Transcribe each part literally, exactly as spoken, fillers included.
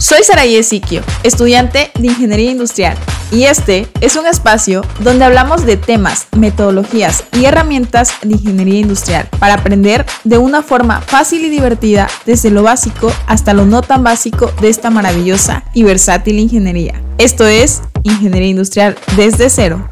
Soy Saraí Ezequiel, estudiante de Ingeniería Industrial, y este es un espacio donde hablamos de temas, metodologías y herramientas de Ingeniería Industrial para aprender de una forma fácil y divertida desde lo básico hasta lo no tan básico de esta maravillosa y versátil ingeniería. Esto es Ingeniería Industrial desde cero.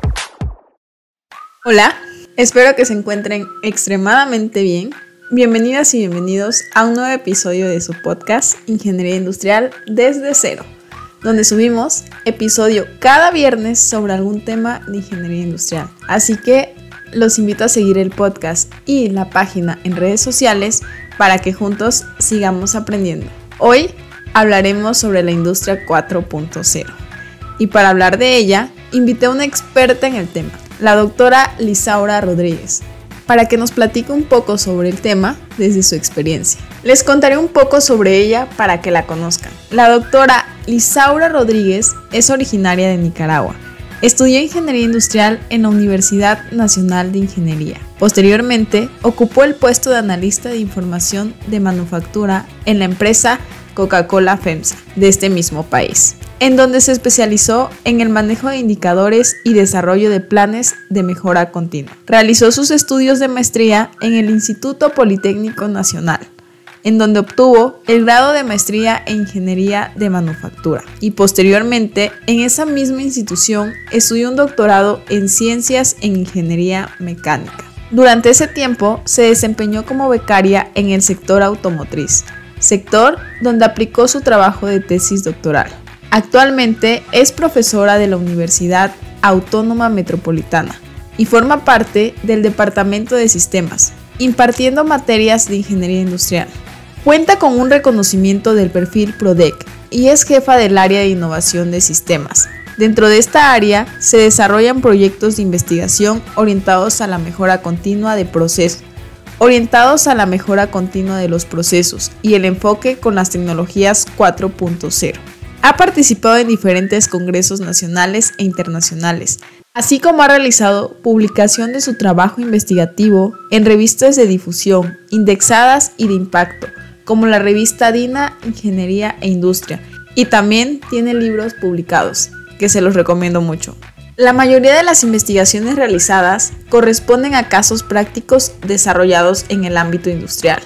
Hola, espero que se encuentren extremadamente bien. Bienvenidas y bienvenidos a un nuevo episodio de su podcast Ingeniería Industrial desde cero, donde subimos episodio cada viernes sobre algún tema de ingeniería industrial. Así que los invito a seguir el podcast y la página en redes sociales para que juntos sigamos aprendiendo. Hoy hablaremos sobre la industria cuatro punto cero y para hablar de ella invité a una experta en el tema, la doctora Lisaura Rodríguez, para que nos platique un poco sobre el tema desde su experiencia. Les contaré un poco sobre ella para que la conozcan. La doctora Lisaura Rodríguez es originaria de Nicaragua. Estudió Ingeniería Industrial en la Universidad Nacional de Ingeniería. Posteriormente, ocupó el puesto de analista de información de manufactura en la empresa Coca-Cola FEMSA de este mismo país, en donde se especializó en el manejo de indicadores y desarrollo de planes de mejora continua. Realizó sus estudios de maestría en el Instituto Politécnico Nacional, en donde obtuvo el grado de maestría en Ingeniería de Manufactura, y posteriormente en esa misma institución estudió un doctorado en Ciencias en Ingeniería Mecánica. Durante ese tiempo se desempeñó como becaria en el sector automotriz, sector donde aplicó su trabajo de tesis doctoral. Actualmente es profesora de la Universidad Autónoma Metropolitana y forma parte del Departamento de Sistemas, impartiendo materias de Ingeniería Industrial. Cuenta con un reconocimiento del perfil PRODEC y es jefa del área de innovación de sistemas. Dentro de esta área se desarrollan proyectos de investigación orientados a la mejora continua de procesos, orientados a la mejora continua de los procesos y el enfoque con las tecnologías cuatro punto cero. Ha participado en diferentes congresos nacionales e internacionales, así como ha realizado publicación de su trabajo investigativo en revistas de difusión, indexadas y de impacto, como la revista DINA Ingeniería e Industria, y también tiene libros publicados, que se los recomiendo mucho. La mayoría de las investigaciones realizadas corresponden a casos prácticos desarrollados en el ámbito industrial.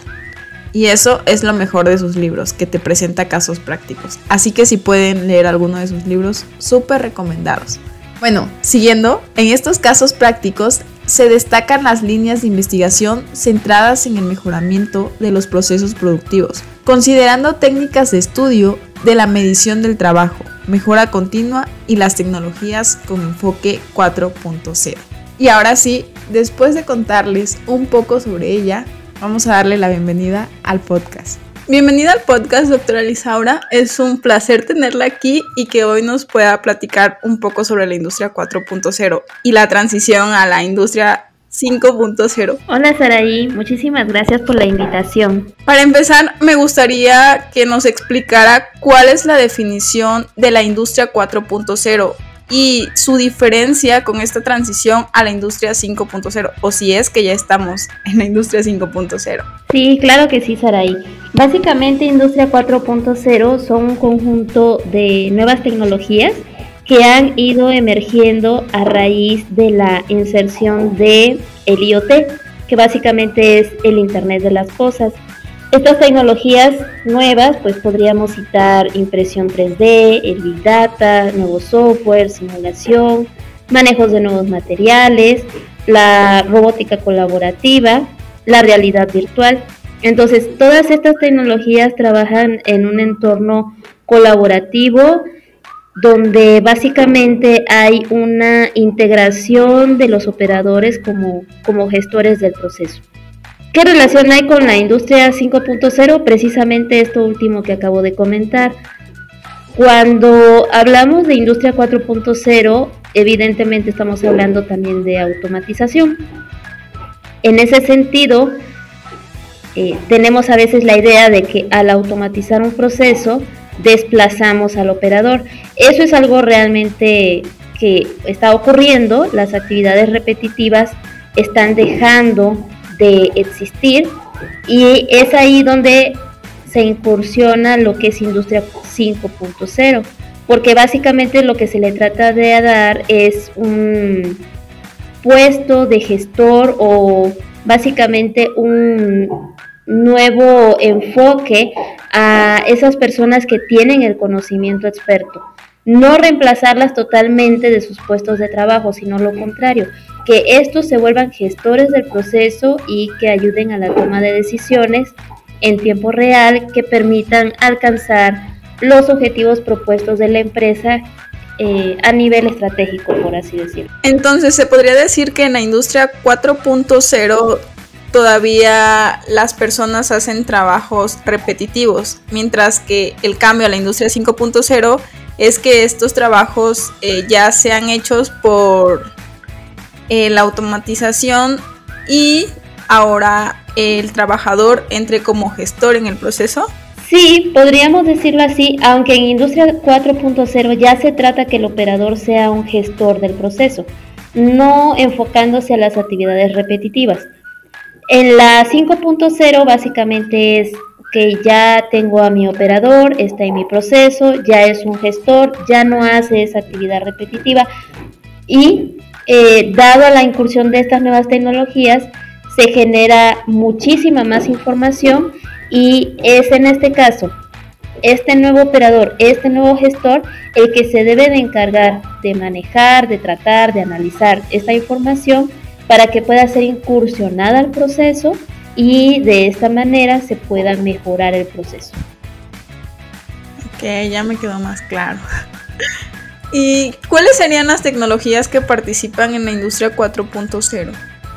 Y eso es lo mejor de sus libros, que te presenta casos prácticos. Así que si pueden leer alguno de sus libros, súper recomendados. Bueno, siguiendo, en estos casos prácticos se destacan las líneas de investigación centradas en el mejoramiento de los procesos productivos, considerando técnicas de estudio de la medición del trabajo, mejora continua y las tecnologías con enfoque cuatro punto cero. Y ahora sí, después de contarles un poco sobre ella, vamos a darle la bienvenida al podcast. Bienvenida al podcast, doctora Lisaura. Es un placer tenerla aquí y que hoy nos pueda platicar un poco sobre la industria cuatro punto cero y la transición a la industria cinco punto cero. Hola Saraí, muchísimas gracias por la invitación. Para empezar, me gustaría que nos explicara cuál es la definición de la industria cuatro punto cero y su diferencia con esta transición a la industria cinco punto cero, o si es que ya estamos en la industria cinco punto cero. Sí, claro que sí, Saraí. Básicamente, industria cuatro punto cero son un conjunto de nuevas tecnologías que han ido emergiendo a raíz de la inserción de el I O T, que básicamente es el Internet de las Cosas. Estas tecnologías nuevas, pues podríamos citar impresión tres D, el Big Data, nuevo software, simulación, manejos de nuevos materiales, la robótica colaborativa, la realidad virtual. Entonces, todas estas tecnologías trabajan en un entorno colaborativo donde básicamente hay una integración de los operadores como, como gestores del proceso. ¿Qué relación hay con la industria cinco punto cero? Precisamente esto último que acabo de comentar. Cuando hablamos de industria cuatro punto cero, evidentemente estamos hablando también de automatización. En ese sentido, eh, tenemos a veces la idea de que al automatizar un proceso, desplazamos al operador. Eso es algo realmente que está ocurriendo. Las actividades repetitivas están dejando de existir y es ahí donde se incursiona lo que es Industria cinco punto cero, porque básicamente lo que se le trata de dar es un puesto de gestor o básicamente un nuevo enfoque a esas personas que tienen el conocimiento experto. No reemplazarlas totalmente de sus puestos de trabajo, sino lo contrario, que estos se vuelvan gestores del proceso y que ayuden a la toma de decisiones en tiempo real que permitan alcanzar los objetivos propuestos de la empresa eh, a nivel estratégico, por así decirlo. Entonces, se podría decir que en la industria cuatro punto cero todavía las personas hacen trabajos repetitivos, mientras que el cambio a la industria cinco punto cero es que estos trabajos eh, ya sean hechos por eh, la automatización y ahora el trabajador entre como gestor en el proceso. Sí, podríamos decirlo así, aunque en Industria cuatro punto cero ya se trata que el operador sea un gestor del proceso, no enfocándose a las actividades repetitivas. En la cinco punto cero básicamente es que ya tengo a mi operador, está en mi proceso, ya es un gestor, ya no hace esa actividad repetitiva y eh, dado a la incursión de estas nuevas tecnologías se genera muchísima más información y es en este caso este nuevo operador, este nuevo gestor el que se debe de encargar de manejar, de tratar, de analizar esta información para que pueda ser incursionada al proceso y de esta manera se pueda mejorar el proceso. Ok, ya me quedó más claro. ¿Y cuáles serían las tecnologías que participan en la industria cuatro punto cero?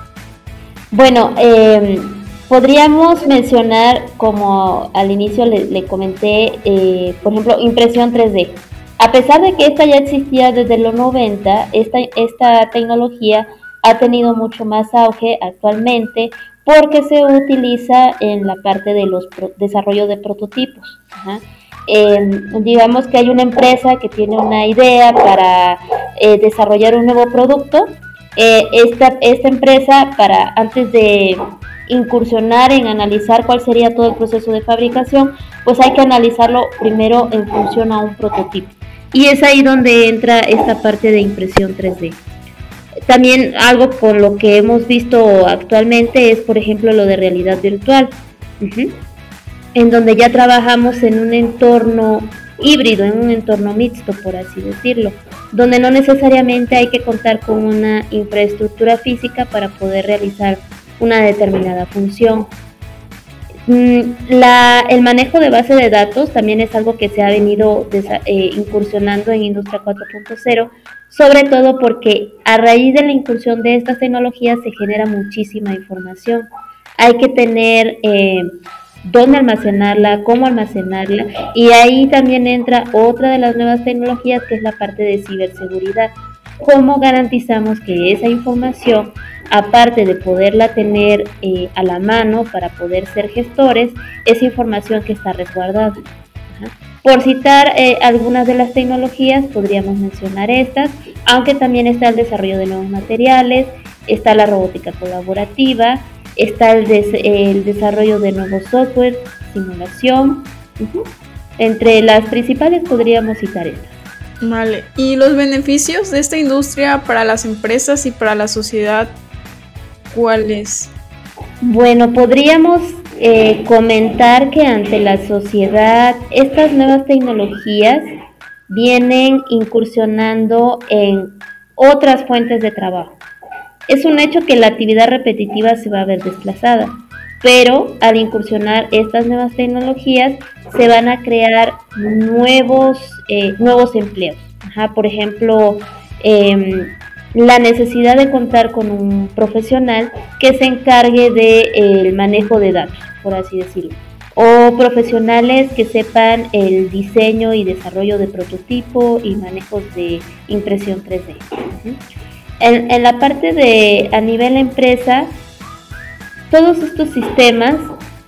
Bueno, eh, podríamos mencionar, como al inicio le, le comenté, eh, por ejemplo, impresión tres D. A pesar de que esta ya existía desde los noventa, esta, esta tecnología ha tenido mucho más auge actualmente porque se utiliza en la parte de los pro- desarrollo de prototipos. Ajá. Eh, digamos que hay una empresa que tiene una idea para eh, desarrollar un nuevo producto. Eh, esta, esta empresa, para antes de incursionar en analizar cuál sería todo el proceso de fabricación, pues hay que analizarlo primero en función a un prototipo. Y es ahí donde entra esta parte de impresión tres D. También algo con lo que hemos visto actualmente es, por ejemplo, lo de realidad virtual, uh-huh, en donde ya trabajamos en un entorno híbrido, en un entorno mixto, por así decirlo, donde no necesariamente hay que contar con una infraestructura física para poder realizar una determinada función. La, el manejo de base de datos también es algo que se ha venido desa, eh, incursionando en Industria cuatro punto cero, sobre todo porque a raíz de la incursión de estas tecnologías se genera muchísima información. Hay que tener eh, dónde almacenarla, cómo almacenarla, y ahí también entra otra de las nuevas tecnologías que es la parte de ciberseguridad. ¿Cómo garantizamos que esa información, aparte de poderla tener eh, a la mano para poder ser gestores, esa información que está resguardada? Ajá. Por citar eh, algunas de las tecnologías, podríamos mencionar estas, aunque también está el desarrollo de nuevos materiales, está la robótica colaborativa, está el, des el desarrollo de nuevos software, simulación, uh-huh. Entre las principales podríamos citar estas. Vale, ¿y los beneficios de esta industria para las empresas y para la sociedad cuáles? Bueno, podríamos eh, comentar que ante la sociedad estas nuevas tecnologías vienen incursionando en otras fuentes de trabajo. Es un hecho que la actividad repetitiva se va a ver desplazada, pero al incursionar estas nuevas tecnologías se van a crear nuevos, eh, nuevos empleos. Ajá, por ejemplo, eh, la necesidad de contar con un profesional que se encargue del manejo de datos, por así decirlo, o profesionales que sepan el diseño y desarrollo de prototipo y manejos de impresión tres D. Uh-huh. En, en la parte de a nivel empresa, todos estos sistemas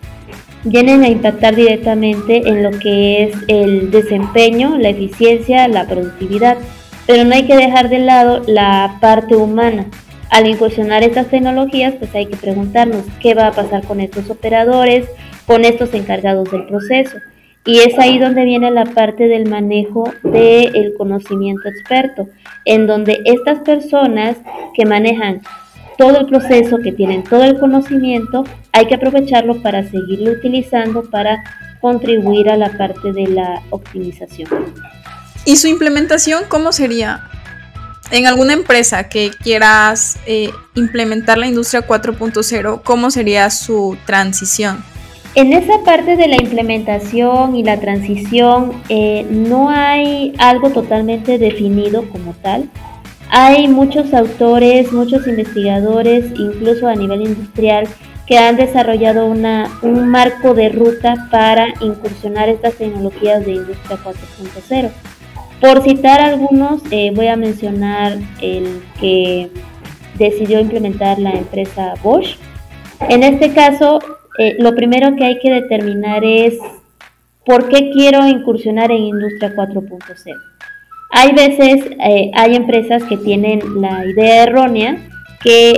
vienen a impactar directamente en lo que es el desempeño, la eficiencia, la productividad, pero no hay que dejar de lado la parte humana. Al incursionar estas tecnologías, pues hay que preguntarnos qué va a pasar con estos operadores, con estos encargados del proceso. Y es ahí donde viene la parte del manejo del conocimiento experto, en donde estas personas que manejan todo el proceso, que tienen todo el conocimiento, hay que aprovecharlo para seguirlo utilizando para contribuir a la parte de la optimización. ¿Y su implementación cómo sería? En alguna empresa que quieras eh, implementar la industria cuatro punto cero, ¿cómo sería su transición? En esa parte de la implementación y la transición eh, no hay algo totalmente definido como tal. Hay muchos autores, muchos investigadores, incluso a nivel industrial, que han desarrollado una, un marco de ruta para incursionar estas tecnologías de industria cuatro punto cero. Por citar algunos, eh, voy a mencionar el que decidió implementar la empresa Bosch. En este caso, eh, lo primero que hay que determinar es por qué quiero incursionar en industria cuatro punto cero. Hay veces, eh, hay empresas que tienen la idea errónea que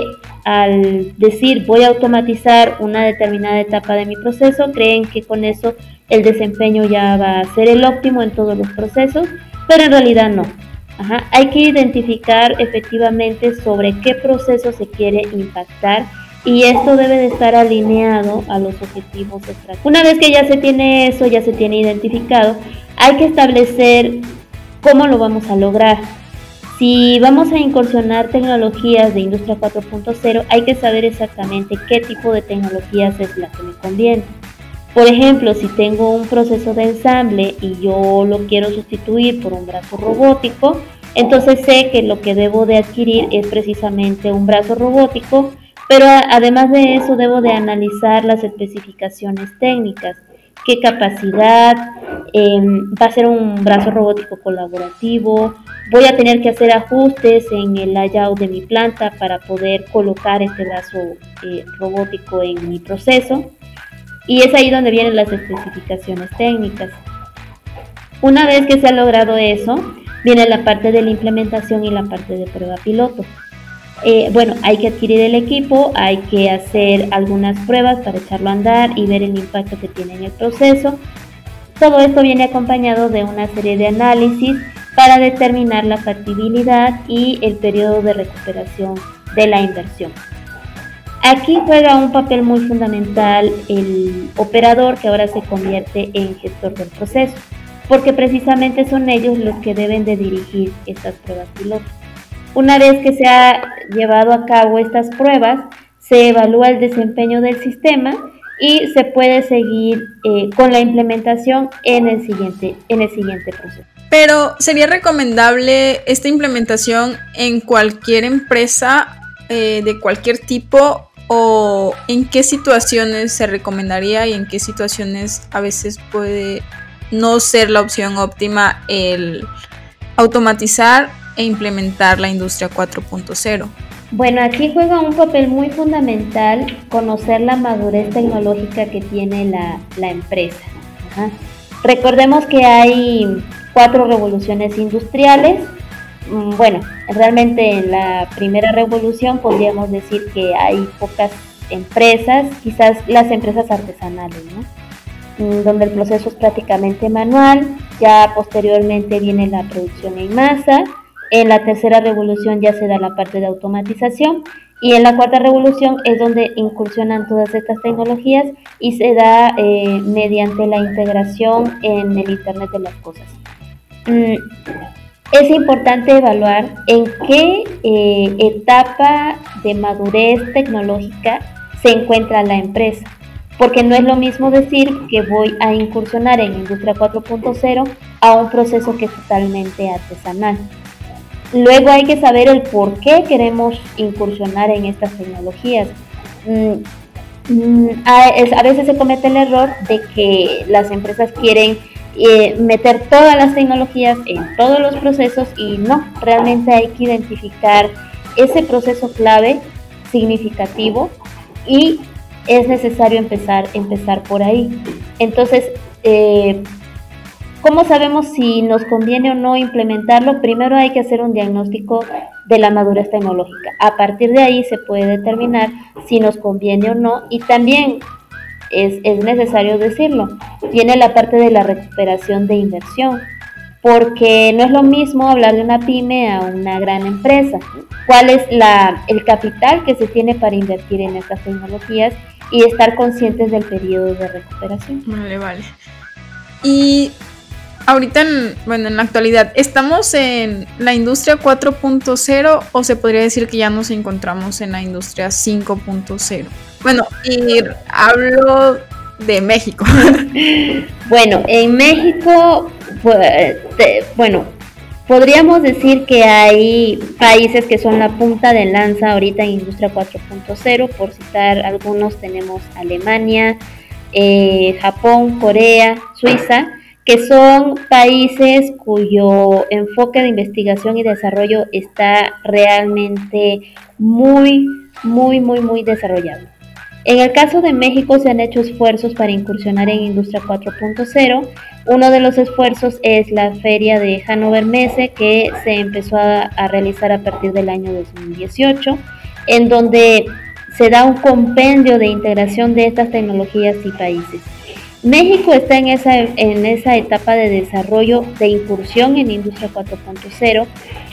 al decir voy a automatizar una determinada etapa de mi proceso, creen que con eso el desempeño ya va a ser el óptimo en todos los procesos, pero en realidad no. Ajá. Hay que identificar efectivamente sobre qué proceso se quiere impactar y esto debe de estar alineado a los objetivos estratégicos. Una vez que ya se tiene eso, ya se tiene identificado, hay que establecer cómo lo vamos a lograr. Si vamos a incursionar tecnologías de industria cuatro punto cero, hay que saber exactamente qué tipo de tecnologías es la que me conviene. Por ejemplo, si tengo un proceso de ensamble y yo lo quiero sustituir por un brazo robótico, entonces sé que lo que debo de adquirir es precisamente un brazo robótico, pero además de eso debo de analizar las especificaciones técnicas. ¿Qué capacidad? Eh, ¿Va a ser un brazo robótico colaborativo? ¿Voy a tener que hacer ajustes en el layout de mi planta para poder colocar este brazo eh, robótico en mi proceso? Y es ahí donde vienen las especificaciones técnicas. Una vez que se ha logrado eso, viene la parte de la implementación y la parte de prueba piloto. Eh, bueno, hay que adquirir el equipo, hay que hacer algunas pruebas para echarlo a andar y ver el impacto que tiene en el proceso. Todo esto viene acompañado de una serie de análisis para determinar la factibilidad y el periodo de recuperación de la inversión. Aquí juega un papel muy fundamental el operador, que ahora se convierte en gestor del proceso, porque precisamente son ellos los que deben de dirigir estas pruebas piloto. Una vez que se ha llevado a cabo estas pruebas, se evalúa el desempeño del sistema y se puede seguir eh, con la implementación en el siguiente, en el siguiente proceso. Pero, ¿sería recomendable esta implementación en cualquier empresa eh, de cualquier tipo? ¿O en qué situaciones se recomendaría y en qué situaciones a veces puede no ser la opción óptima el automatizar e implementar la industria cuatro punto cero? Bueno, aquí juega un papel muy fundamental conocer la madurez tecnológica que tiene la, la empresa. Ajá. Recordemos que hay cuatro revoluciones industriales. Bueno, realmente en la primera revolución podríamos decir que hay pocas empresas, quizás las empresas artesanales, ¿no? Donde el proceso es prácticamente manual. Ya posteriormente viene la producción en masa. En la tercera revolución ya se da la parte de automatización y en la cuarta revolución es donde incursionan todas estas tecnologías y se da eh, mediante la integración en el Internet de las cosas. Mm, es importante evaluar en qué eh, etapa de madurez tecnológica se encuentra la empresa, porque no es lo mismo decir que voy a incursionar en industria cuatro punto cero a un proceso que es totalmente artesanal. Luego hay que saber el por qué queremos incursionar en estas tecnologías. A veces se comete el error de que las empresas quieren eh, meter todas las tecnologías en todos los procesos y no, realmente hay que identificar ese proceso clave, significativo, y es necesario empezar, empezar por ahí. Entonces, eh, ¿cómo sabemos si nos conviene o no implementarlo? Primero hay que hacer un diagnóstico de la madurez tecnológica. A partir de ahí se puede determinar si nos conviene o no y también es, es necesario decirlo, viene la parte de la recuperación de inversión, porque no es lo mismo hablar de una pyme a una gran empresa. ¿Cuál es la, el capital que se tiene para invertir en estas tecnologías y estar conscientes del periodo de recuperación? Vale, vale. Y ahorita, en, bueno, en la actualidad, ¿estamos en la industria cuatro punto cero o se podría decir que ya nos encontramos en la industria cinco punto cero? Bueno, y hablo de México. Bueno, en México, pues, te, bueno, podríamos decir que hay países que son la punta de lanza ahorita en industria cuatro punto cero, por citar algunos tenemos Alemania, eh, Japón, Corea, Suiza, que son países cuyo enfoque de investigación y desarrollo está realmente muy, muy, muy, muy desarrollado. En el caso de México se han hecho esfuerzos para incursionar en industria cuatro punto cero. Uno de los esfuerzos es la feria de Hannover Messe, que se empezó a, a realizar a partir del año dos mil dieciocho, en donde se da un compendio de integración de estas tecnologías y países. México está en esa, en esa etapa de desarrollo, de incursión en industria cuatro punto cero,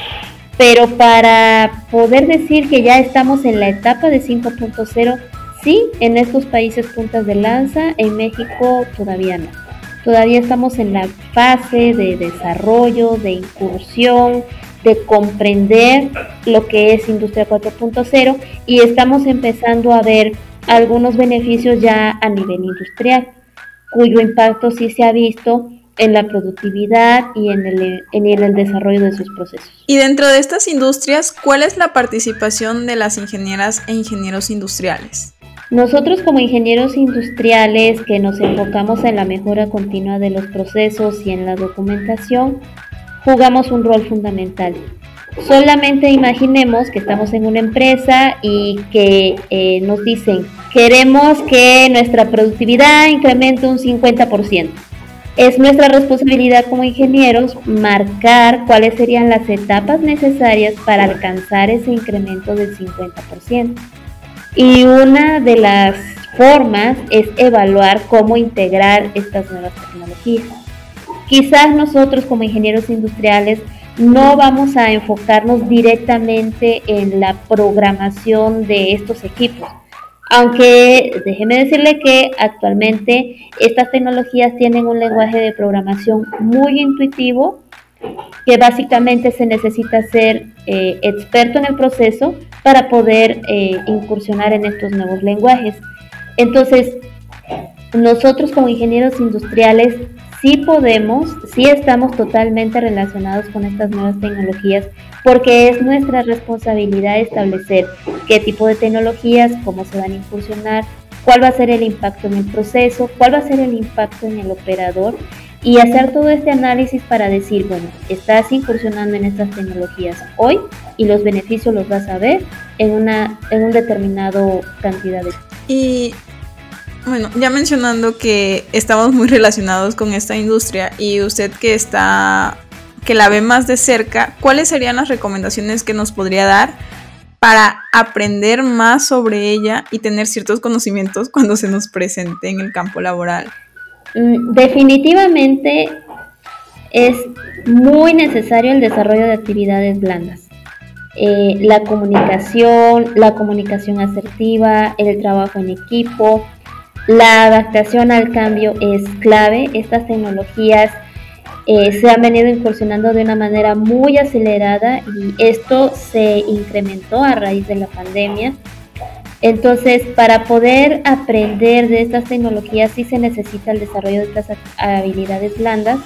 pero para poder decir que ya estamos en la etapa de cinco punto cero, sí, en estos países puntas de lanza, en México todavía no. Todavía estamos en la fase de desarrollo, de incursión, de comprender lo que es industria cuatro punto cero y estamos empezando a ver algunos beneficios ya a nivel industrial, cuyo impacto sí se ha visto en la productividad y en el, en el desarrollo de sus procesos. Y dentro de estas industrias, ¿cuál es la participación de las ingenieras e ingenieros industriales? Nosotros como ingenieros industriales que nos enfocamos en la mejora continua de los procesos y en la documentación, jugamos un rol fundamental. Solamente imaginemos que estamos en una empresa y que eh, nos dicen, queremos que nuestra productividad incremente un cincuenta por ciento. Es nuestra responsabilidad como ingenieros marcar cuáles serían las etapas necesarias para alcanzar ese incremento del cincuenta por ciento. Y una de las formas es evaluar cómo integrar estas nuevas tecnologías. Quizás nosotros como ingenieros industriales no vamos a enfocarnos directamente en la programación de estos equipos, aunque déjeme decirle que actualmente estas tecnologías tienen un lenguaje de programación muy intuitivo, que básicamente se necesita ser eh, experto en el proceso para poder eh, incursionar en estos nuevos lenguajes. Entonces, nosotros como ingenieros industriales sí podemos, sí estamos totalmente relacionados con estas nuevas tecnologías, porque es nuestra responsabilidad establecer qué tipo de tecnologías, cómo se van a incursionar, cuál va a ser el impacto en el proceso, cuál va a ser el impacto en el operador, y hacer todo este análisis para decir, bueno, estás incursionando en estas tecnologías hoy y los beneficios los vas a ver en una en un determinado cantidad de... Y bueno, ya mencionando que estamos muy relacionados con esta industria y usted que está que la ve más de cerca, ¿cuáles serían las recomendaciones que nos podría dar para aprender más sobre ella y tener ciertos conocimientos cuando se nos presente en el campo laboral? Definitivamente es muy necesario el desarrollo de actividades blandas. Eh, la comunicación, la comunicación asertiva, el trabajo en equipo, la adaptación al cambio es clave. Estas tecnologías eh, se han venido incursionando de una manera muy acelerada y esto se incrementó a raíz de la pandemia. Entonces, para poder aprender de estas tecnologías sí se necesita el desarrollo de estas habilidades blandas.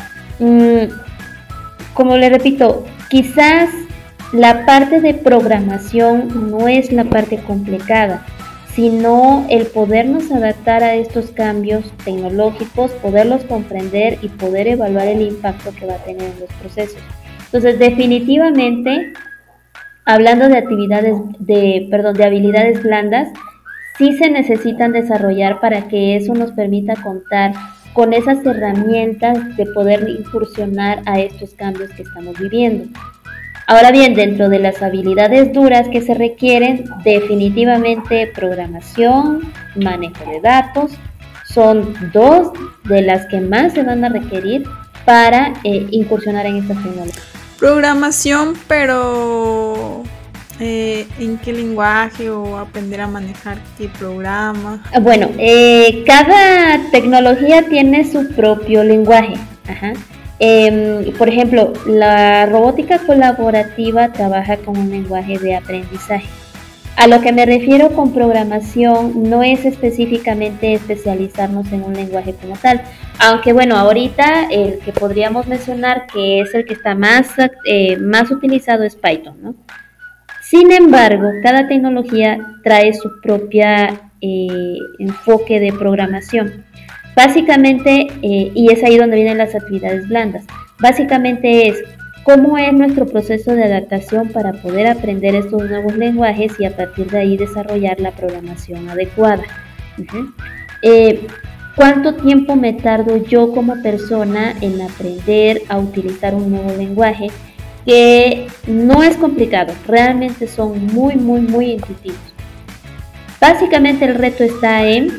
Mm, como le repito, quizás la parte de programación no es la parte complicada, sino el podernos adaptar a estos cambios tecnológicos, poderlos comprender y poder evaluar el impacto que va a tener en los procesos. Entonces, definitivamente, hablando de actividades, de, perdón, de habilidades blandas, sí se necesitan desarrollar para que eso nos permita contar con esas herramientas de poder incursionar a estos cambios que estamos viviendo. Ahora bien, dentro de las habilidades duras que se requieren, definitivamente programación, manejo de datos, son dos de las que más se van a requerir para eh, incursionar en estas tecnologías. Programación, pero eh, ¿en qué lenguaje o aprender a manejar qué programa? Bueno, eh, cada tecnología tiene su propio lenguaje. Ajá. Eh, por ejemplo, la robótica colaborativa trabaja con un lenguaje de aprendizaje. A lo que me refiero con programación no es específicamente especializarnos en un lenguaje como tal, aunque bueno, ahorita el que podríamos mencionar que es el que está más, eh, más utilizado es Python, ¿no? Sin embargo, cada tecnología trae su propia eh, enfoque de programación. Básicamente, eh, y es ahí donde vienen las actividades blandas, básicamente es cómo es nuestro proceso de adaptación para poder aprender estos nuevos lenguajes y a partir de ahí desarrollar la programación adecuada. Uh-huh. Eh, ¿Cuánto tiempo me tardo yo como persona en aprender a utilizar un nuevo lenguaje? Que no es complicado, realmente son muy, muy, muy intuitivos. Básicamente el reto está en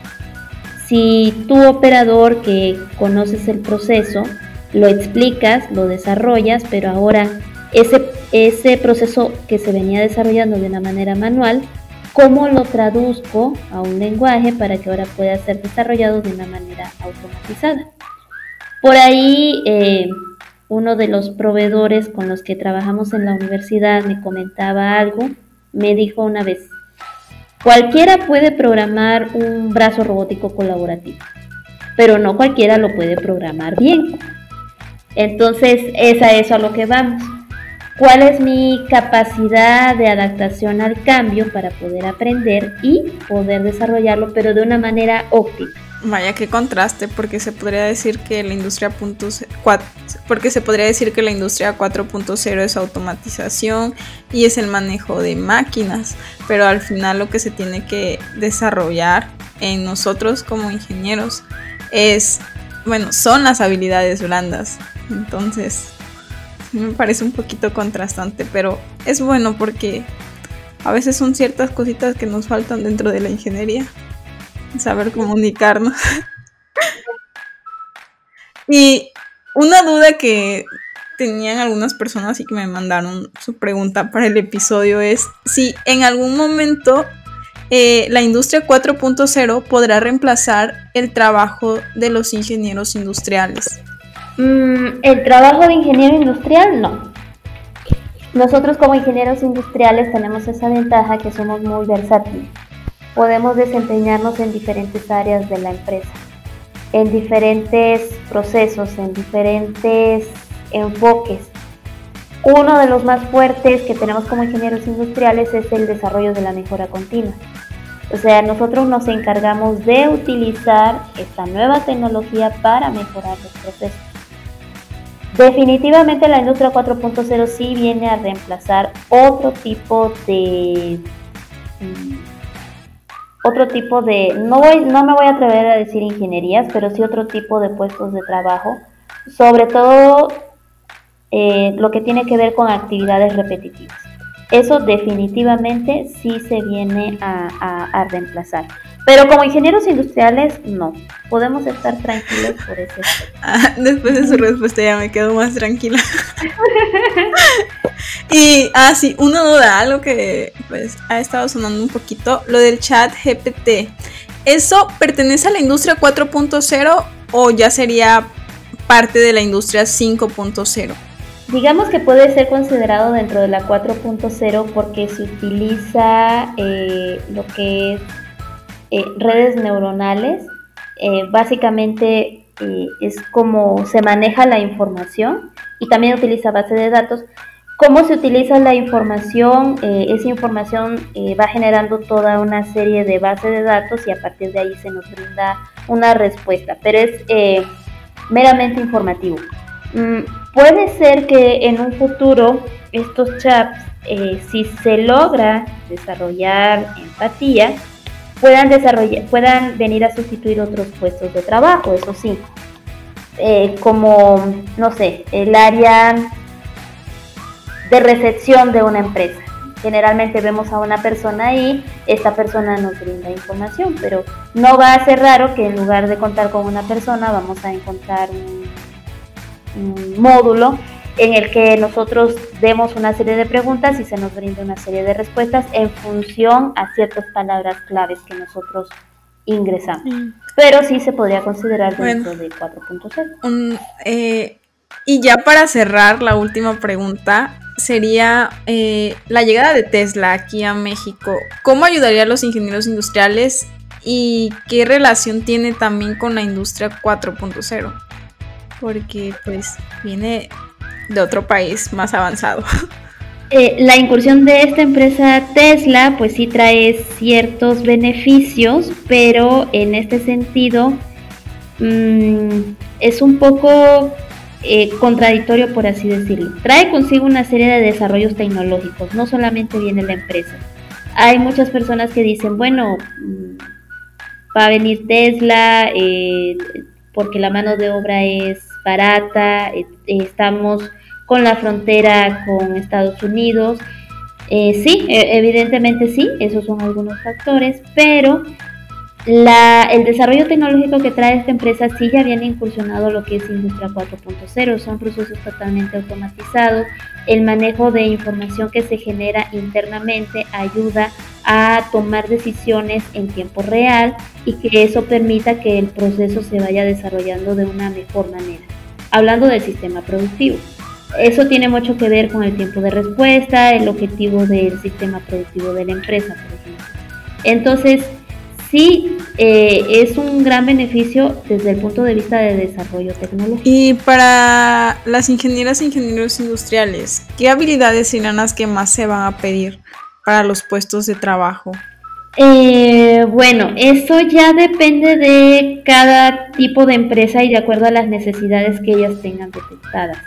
si tu operador que conoces el proceso, lo explicas, lo desarrollas, pero ahora ese, ese proceso que se venía desarrollando de una manera manual, ¿cómo lo traduzco a un lenguaje para que ahora pueda ser desarrollado de una manera automatizada? Por ahí, eh, uno de los proveedores con los que trabajamos en la universidad me comentaba algo, me dijo una vez, cualquiera puede programar un brazo robótico colaborativo, pero no cualquiera lo puede programar bien. Entonces, es a eso a lo que vamos. ¿Cuál es mi capacidad de adaptación al cambio para poder aprender y poder desarrollarlo, pero de una manera óptima? Vaya, qué contraste, porque se podría decir que la industria punto cuatro, porque se podría decir que la industria cuatro punto cero es automatización y es el manejo de máquinas, pero al final lo que se tiene que desarrollar en nosotros como ingenieros es, bueno, son las habilidades blandas. Entonces, me parece un poquito contrastante, pero es bueno porque a veces son ciertas cositas que nos faltan dentro de la ingeniería. Saber comunicarnos. Y una duda que tenían algunas personas y que me mandaron su pregunta para el episodio es si en algún momento eh, la industria cuatro punto cero podrá reemplazar el trabajo de los ingenieros industriales. Mm, el trabajo de ingeniero industrial no. Nosotros como ingenieros industriales tenemos esa ventaja que somos muy versátiles. Podemos desempeñarnos en diferentes áreas de la empresa, en diferentes procesos, en diferentes enfoques. Uno de los más fuertes que tenemos como ingenieros industriales es el desarrollo de la mejora continua. O sea, nosotros nos encargamos de utilizar esta nueva tecnología para mejorar los procesos. Definitivamente la industria cuatro punto cero sí viene a reemplazar otro tipo de... otro tipo de, no, voy, no me voy a atrever a decir ingenierías, pero sí otro tipo de puestos de trabajo, sobre todo eh, lo que tiene que ver con actividades repetitivas. Eso definitivamente sí se viene a, a, a reemplazar. Pero como ingenieros industriales, no. Podemos estar tranquilos por eso. Ah, después de su respuesta ya me quedo más tranquila. Y, ah, sí, una duda, algo que pues ha estado sonando un poquito, lo del chat G P T. ¿Eso pertenece a la industria cuatro punto cero o ya sería parte de la industria cinco punto cero? Digamos que puede ser considerado dentro de la cuatro punto cero porque se utiliza eh, lo que es eh, redes neuronales. Eh, básicamente eh, es como se maneja la información y también utiliza base de datos. ¿Cómo se utiliza la información? Eh, esa información eh, va generando toda una serie de bases de datos y a partir de ahí se nos brinda una respuesta, pero es eh, meramente informativo. Mm, puede ser que en un futuro estos chats, eh, si se logra desarrollar empatía, puedan, desarrollar, puedan venir a sustituir otros puestos de trabajo, eso sí, eh, como, no sé, el área de recepción de una empresa. Generalmente vemos a una persona ahí, esta persona nos brinda información, pero no va a ser raro que en lugar de contar con una persona vamos a encontrar un, un módulo en el que nosotros demos una serie de preguntas y se nos brinde una serie de respuestas en función a ciertas palabras claves que nosotros ingresamos. Sí. Pero sí se podría considerar dentro bueno, de cuatro punto cero. Um, eh, y ya para cerrar, la última pregunta sería eh, la llegada de Tesla aquí a México. ¿Cómo ayudaría a los ingenieros industriales y qué relación tiene también con la industria cuatro punto cero? Porque pues viene de otro país más avanzado. Eh, la incursión de esta empresa Tesla pues sí trae ciertos beneficios, pero en este sentido mmm, es un poco eh, contradictorio, por así decirlo. Trae consigo una serie de desarrollos tecnológicos, no solamente viene la empresa. Hay muchas personas que dicen, bueno, va a venir Tesla eh, porque la mano de obra es barata, eh, estamos con la frontera con Estados Unidos. Eh, sí, evidentemente sí, esos son algunos factores, pero la, el desarrollo tecnológico que trae esta empresa sí ya viene incursionado lo que es Industria cuatro punto cero, son procesos totalmente automatizados, el manejo de información que se genera internamente ayuda a tomar decisiones en tiempo real y que eso permita que el proceso se vaya desarrollando de una mejor manera. Hablando del sistema productivo. Eso tiene mucho que ver con el tiempo de respuesta, el objetivo del sistema productivo de la empresa, por ejemplo. Entonces, sí, eh, es un gran beneficio desde el punto de vista de desarrollo tecnológico. Y para las ingenieras e ingenieros industriales, ¿qué habilidades serán las que más se van a pedir para los puestos de trabajo? Eh, bueno, eso ya depende de cada tipo de empresa y de acuerdo a las necesidades que ellas tengan detectadas.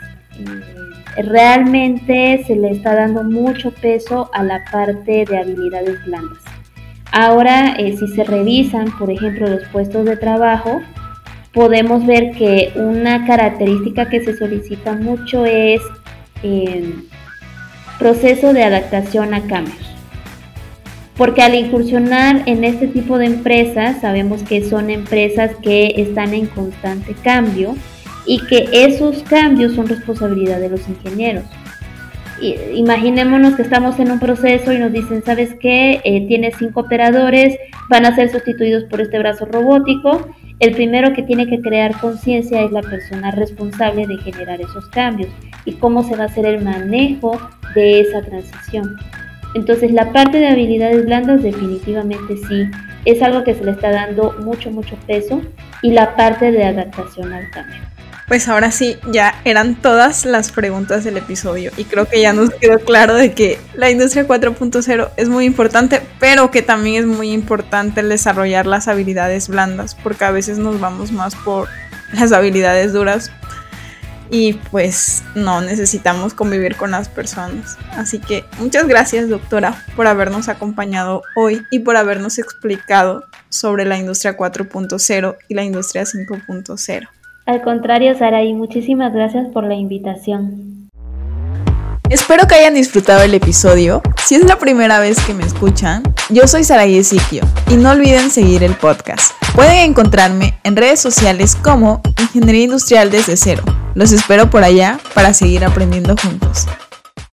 Realmente se le está dando mucho peso a la parte de habilidades blandas. Ahora, eh, si se revisan, por ejemplo, los puestos de trabajo, podemos ver que una característica que se solicita mucho es eh, proceso de adaptación a cambios. Porque al incursionar en este tipo de empresas, sabemos que son empresas que están en constante cambio, y que esos cambios son responsabilidad de los ingenieros. Y, imaginémonos que estamos en un proceso y nos dicen, ¿sabes qué? Eh, tienes cinco operadores, van a ser sustituidos por este brazo robótico. El primero que tiene que crear conciencia es la persona responsable de generar esos cambios y cómo se va a hacer el manejo de esa transición. Entonces la parte de habilidades blandas definitivamente sí, es algo que se le está dando mucho, mucho peso, y la parte de adaptación al cambio. Pues ahora sí, ya eran todas las preguntas del episodio y creo que ya nos quedó claro de que la industria cuatro punto cero es muy importante, pero que también es muy importante el desarrollar las habilidades blandas, porque a veces nos vamos más por las habilidades duras y pues no necesitamos convivir con las personas. Así que muchas gracias, doctora, por habernos acompañado hoy y por habernos explicado sobre la industria cuatro punto cero y la industria cinco punto cero. Al contrario, Saraí, muchísimas gracias por la invitación. Espero que hayan disfrutado el episodio. Si es la primera vez que me escuchan, yo soy Saraí Ezequio y no olviden seguir el podcast. Pueden encontrarme en redes sociales como Ingeniería Industrial desde cero. Los espero por allá para seguir aprendiendo juntos.